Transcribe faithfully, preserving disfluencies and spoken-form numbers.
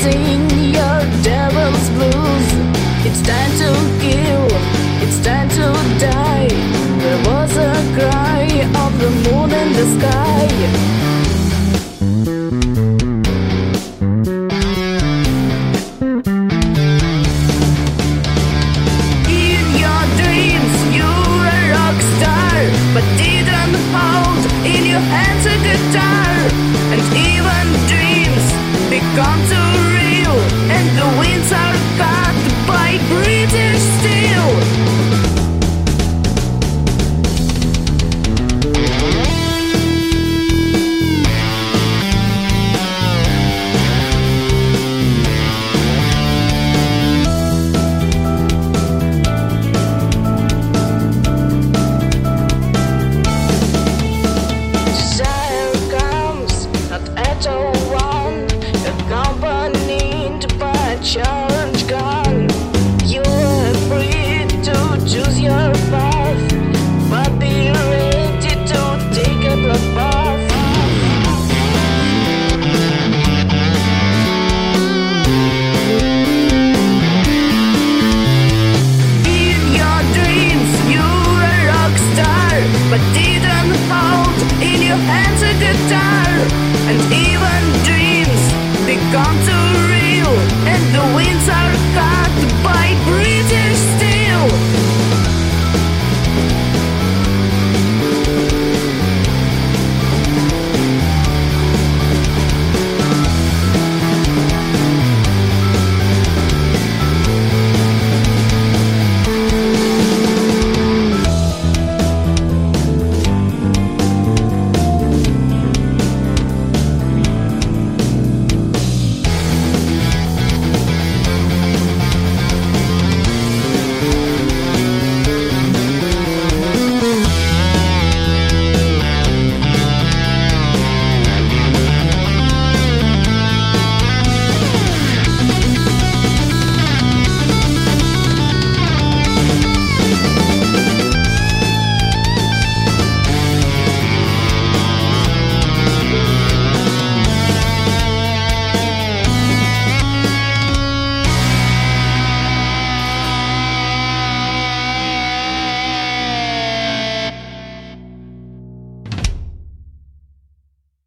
sing your devil's blues. It's time to kill, it's time to die. There was a cry of the moon in the sky. In your dreams you were a rock star, but didn't hold in your hands a guitar. And even dreams become too real, and the winds are cut by British steel. Desire comes not at all one, accompanied by a charge gun. You are free to choose your path, but be ready to take a bloodbath. In your dreams you were a rock star, but didn't hold in your hands a guitar. And even dreams become too real, and